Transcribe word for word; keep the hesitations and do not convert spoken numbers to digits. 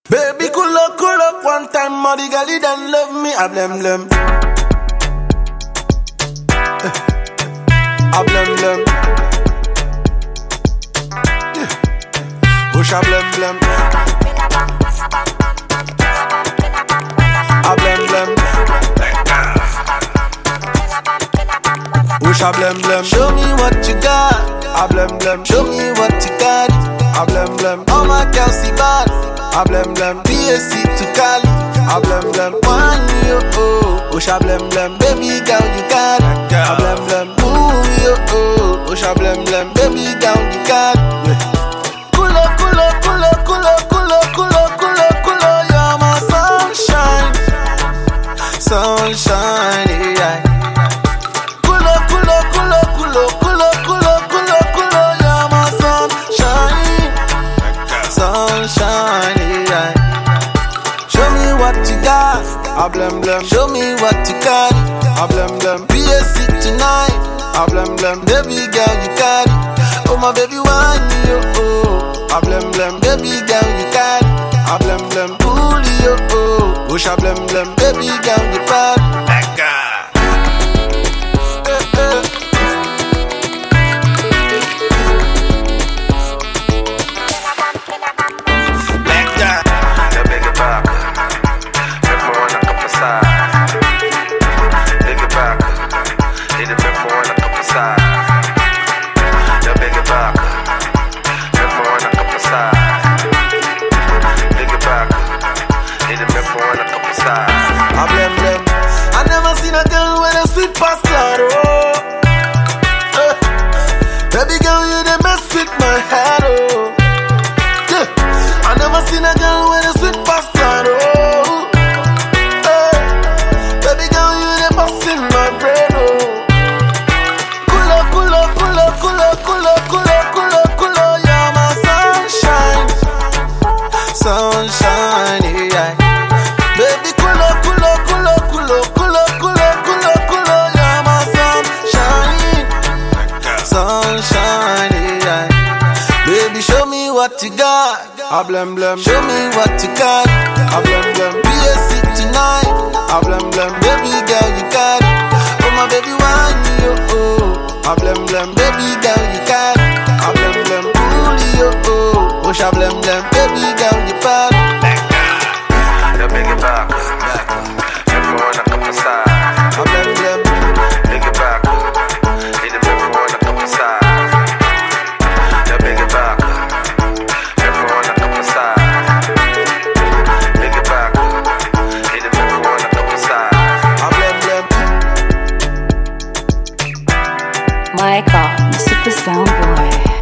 Baby, cool up, cool up. One time, Muddy Gally done love me. I blem blem. I blem blem. Push a blem blem. I blem blem. Push a blem blem. Show me what you got. I blem blem. Show me what you got. I blem blem. All my girls see bad. I blem blem, B S C to Cali. I blem blem, one yo oh, oh sha blem blem, baby girl you got it. I blem blem, ooh yo oh, oh sha blem blem, baby girl you got it. Cool up, cool up, cool up, cool up, cool up, cool up, cool up, cool up, you're my sunshine, sunshine, yeah. Cool up, cool up, cool up, cool up, cool up, cool up, cool up, cool up, you're my sunshine, sunshine. What you got, I blem blem. Show me what you got, I blem blem. B S C tonight, I blem blem. Baby girl you got it, oh my baby one yo oh. I blem blem, baby girl you got it, I blem blem. Ooh yo oh, oh sha blem blem, baby girl you got it. That guy. I blem blem. I never seen a girl with a sweet past claro. Uh, baby girl, you the mess with my head, oh. Yeah. I never seen a girl with a sweet past claro. Uh, baby girl, you the boss in my brain, oh. Cool up, cool up, cool up, cool up, cool up, cool up, cool up, cool up, you're my sunshine, sunshine, yeah. Baby, cool up, cool up, cool up, cool up, cool up, cool up, cool up, cool up, you're my sunshine, sunshine, yeah. Baby, show me what you got, I blem blem. Show me what you got, I blem blem. B S C tonight, I blem blem. Baby girl, you got it, oh my baby one yo oh. I blem blem, baby girl, you got it, I blem blem. Ooh yo oh, oh sha blem blem, baby girl, you got it. Big it back, everyone up the side. I blem blem. Big it back, need a everyone up the side. Yeah, big it back, everyone up the side. Big it back, need a everyone up the side. I blem blem. My God, the Super Sound Boy.